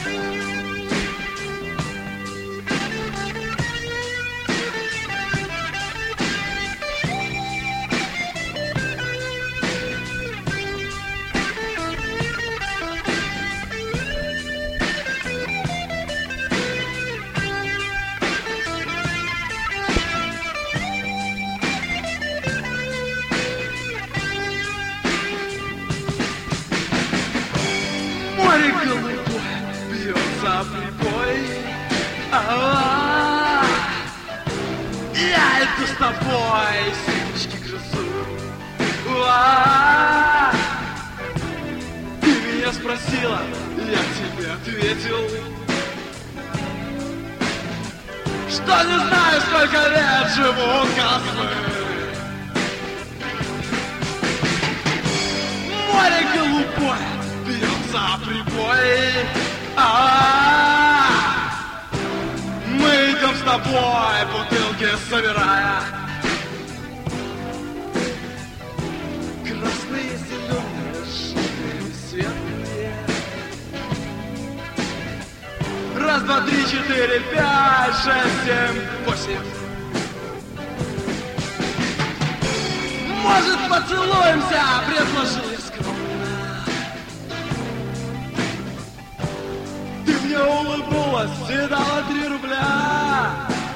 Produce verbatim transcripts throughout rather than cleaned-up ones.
Море голубое бьется прибой. А-а-а. Я иду с тобой, семечки грызу. А-а-а. Ты меня спросила, я тебе ответил, что не знаю, сколько лет живу космы. Море голубое бьется прибой. А-а-а. Мы идем с тобой, бутылки собирая. Красные, зеленые, желтые, светлые. Раз, два, три, четыре, пять, шесть, семь, восемь. Может, поцелуемся, предложили скромно. Ты мне улыбнулась и дала три рубля.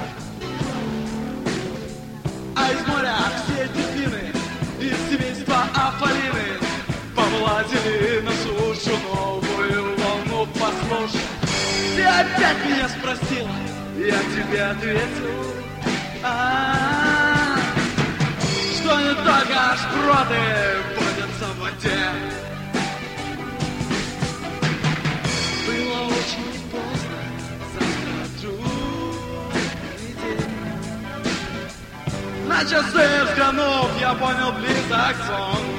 А из моря все дельфины из семейства Афалины повладили на сушу новую волну. Послушай, ты опять меня спросила, я тебе ответил. А-а-а. Что не только шпроты водятся в воде. Было очень поздно, завтра другой день. На часы взглянув, я понял, близок сон.